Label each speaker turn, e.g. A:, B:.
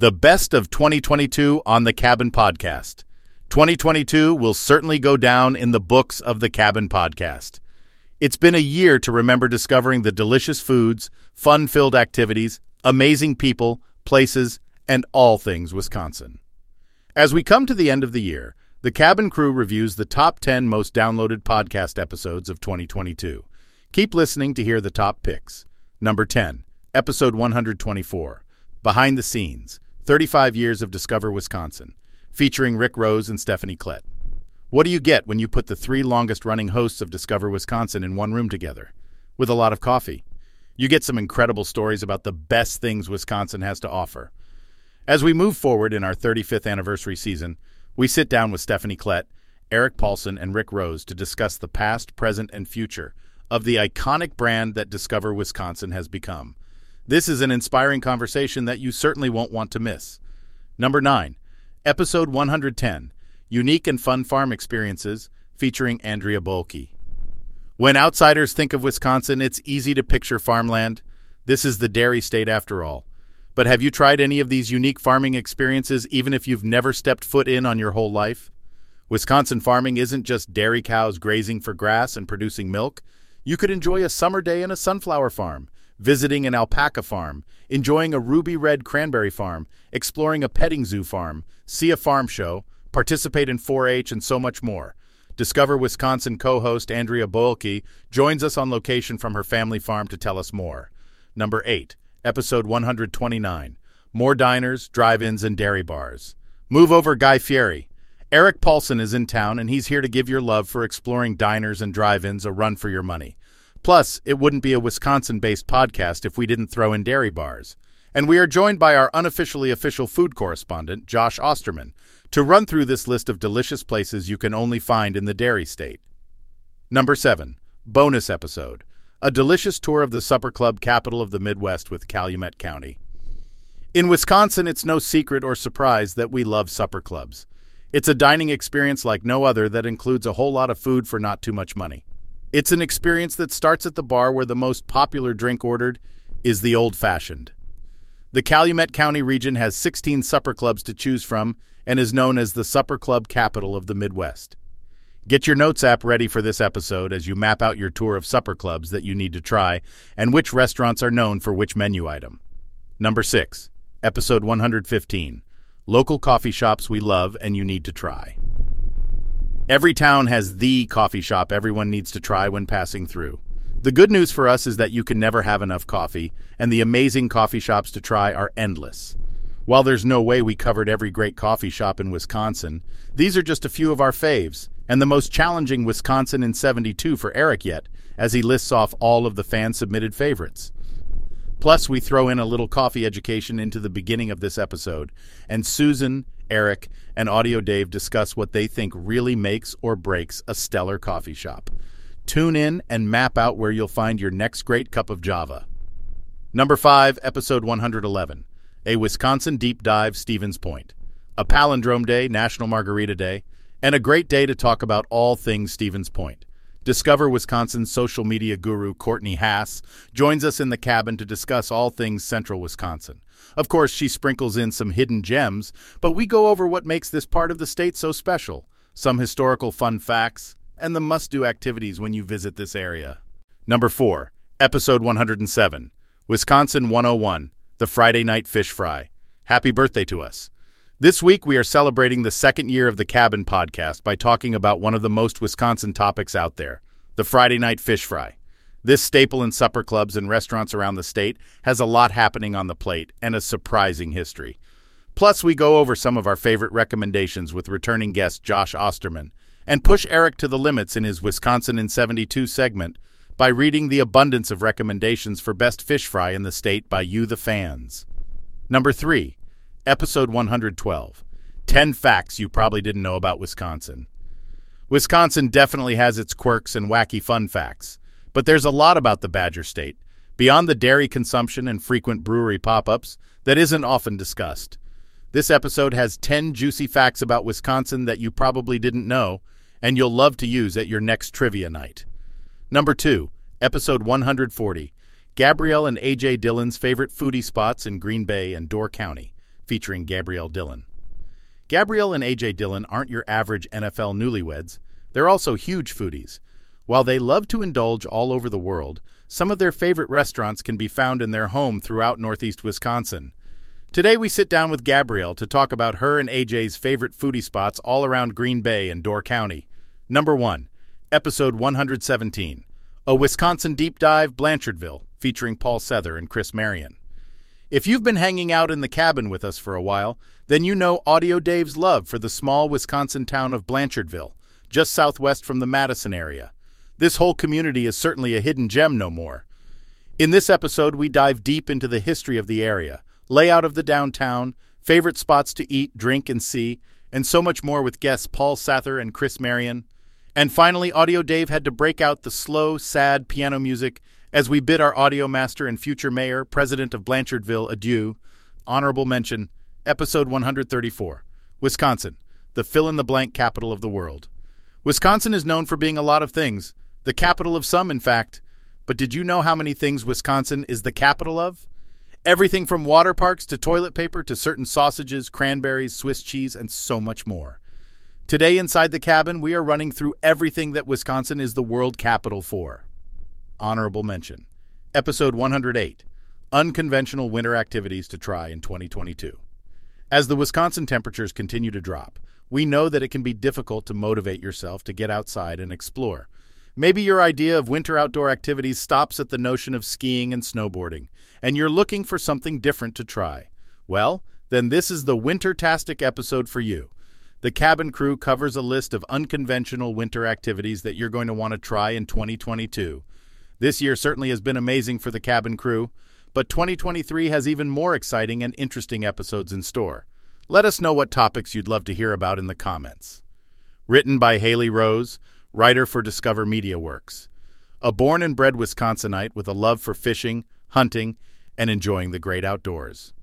A: The best of 2022 on the Cabin Podcast. 2022 will certainly go down in the books of the Cabin Podcast. It's been a year to remember discovering the delicious foods, fun-filled activities, amazing people, places, and all things Wisconsin. As we come to the end of the year, the Cabin crew reviews the top 10 most downloaded podcast episodes of 2022. Keep listening to hear the top picks. Number 10, episode 124, Behind the Scenes, 35 Years of Discover Wisconsin, featuring Rick Rose and Stephanie Klett. What do you get when you put the three longest-running hosts of Discover Wisconsin in one room together? With a lot of coffee. You get some incredible stories about the best things Wisconsin has to offer. As we move forward in our 35th anniversary season, we sit down with Stephanie Klett, Eric Paulson, and Rick Rose to discuss the past, present, and future of the iconic brand that Discover Wisconsin has become. This is an inspiring conversation that you certainly won't want to miss. Number 9, episode 110, Unique and Fun Farm Experiences, featuring Andrea Boelke. When outsiders think of Wisconsin, it's easy to picture farmland. This is the dairy state after all. But have you tried any of these unique farming experiences even if you've never stepped foot in on your whole life? Wisconsin farming isn't just dairy cows grazing for grass and producing milk. You could enjoy a summer day in a sunflower farm, visiting an alpaca farm, enjoying a ruby red cranberry farm, exploring a petting zoo farm, see a farm show, participate in 4-H, and so much more. Discover Wisconsin co-host Andrea Boelke joins us on location from her family farm to tell us more. Number 8. Episode 129, More Diners, Drive-Ins, and Dairy Bars. Move over, Guy Fieri. Eric Paulson is in town, and he's here to give your love for exploring diners and drive-ins a run for your money. Plus, it wouldn't be a Wisconsin-based podcast if we didn't throw in dairy bars. And we are joined by our unofficially official food correspondent, Josh Osterman, to run through this list of delicious places you can only find in the dairy state. Number 7, bonus episode. A delicious tour of the supper club capital of the Midwest with Calumet County. In Wisconsin, it's no secret or surprise that we love supper clubs. It's a dining experience like no other that includes a whole lot of food for not too much money. It's an experience that starts at the bar where the most popular drink ordered is the old-fashioned. The Calumet County region has 16 supper clubs to choose from and is known as the supper club capital of the Midwest. Get your Notes app ready for this episode as you map out your tour of supper clubs that you need to try and which restaurants are known for which menu item. Number 6, episode 115, Local Coffee Shops We Love and You Need to Try. Every town has the coffee shop everyone needs to try when passing through. The good news for us is that you can never have enough coffee, and the amazing coffee shops to try are endless. While there's no way we covered every great coffee shop in Wisconsin, these are just a few of our faves, and the most challenging Wisconsin in 72 for Eric yet, as he lists off all of the fan-submitted favorites. Plus, we throw in a little coffee education into the beginning of this episode, and Susan, Eric, and Audio Dave discuss what they think really makes or breaks a stellar coffee shop. Tune in and map out where you'll find your next great cup of Java. Number 5, episode 111, A Wisconsin Deep Dive, Stevens Point. A palindrome day, National Margarita Day, and a great day to talk about all things Stevens Point. Discover Wisconsin's social media guru Courtney Haas joins us in the cabin to discuss all things Central Wisconsin. Of course, she sprinkles in some hidden gems, but we go over what makes this part of the state so special, some historical fun facts, and the must-do activities when you visit this area. Number 4, episode 107, Wisconsin 101, the Friday Night Fish Fry. Happy birthday to us. This week, we are celebrating the second year of the Cabin Podcast by talking about one of the most Wisconsin topics out there, the Friday Night Fish Fry. This staple in supper clubs and restaurants around the state has a lot happening on the plate and a surprising history. Plus, we go over some of our favorite recommendations with returning guest Josh Osterman and push Eric to the limits in his Wisconsin in 72 segment by reading the abundance of recommendations for best fish fry in the state by you, the fans. Number 3, episode 112, 10 Facts You Probably Didn't Know About Wisconsin. Wisconsin definitely has its quirks and wacky fun facts, but there's a lot about the Badger State, beyond the dairy consumption and frequent brewery pop-ups, that isn't often discussed. This episode has 10 juicy facts about Wisconsin that you probably didn't know, and you'll love to use at your next trivia night. Number 2, episode 140, Gabrielle and AJ Dillon's favorite foodie spots in Green Bay and Door County, featuring Gabrielle Dillon. Gabrielle and AJ Dillon aren't your average NFL newlyweds. They're also huge foodies. While they love to indulge all over the world, some of their favorite restaurants can be found in their home throughout Northeast Wisconsin. Today we sit down with Gabrielle to talk about her and AJ's favorite foodie spots all around Green Bay and Door County. Number 1. Episode 117. A Wisconsin Deep Dive, Blanchardville, featuring Paul Sether and Chris Marion. If you've been hanging out in the cabin with us for a while, then you know Audio Dave's love for the small Wisconsin town of Blanchardville, just southwest from the Madison area. This whole community is certainly a hidden gem no more. In this episode, we dive deep into the history of the area, layout of the downtown, favorite spots to eat, drink, and see, and so much more with guests Paul Sether and Chris Marion. And finally, Audio Dave had to break out the slow, sad piano music as we bid our audio master and future mayor, president of Blanchardville, adieu. Honorable mention, episode 134, Wisconsin, the fill-in-the-blank capital of the world. Wisconsin is known for being a lot of things, the capital of some, in fact. But did you know how many things Wisconsin is the capital of? Everything from water parks to toilet paper to certain sausages, cranberries, Swiss cheese, and so much more. Today inside the cabin, we are running through everything that Wisconsin is the world capital for. Honorable mention. Episode 108. Unconventional winter activities to try in 2022. As the Wisconsin temperatures continue to drop, we know that it can be difficult to motivate yourself to get outside and explore. Maybe your idea of winter outdoor activities stops at the notion of skiing and snowboarding, and you're looking for something different to try. Well, then this is the Wintertastic episode for you. The cabin crew covers a list of unconventional winter activities that you're going to want to try in 2022. This year certainly has been amazing for the cabin crew, but 2023 has even more exciting and interesting episodes in store. Let us know what topics you'd love to hear about in the comments. Written by Haley Rose, writer for Discover Media Works. A born and bred Wisconsinite with a love for fishing, hunting, and enjoying the great outdoors.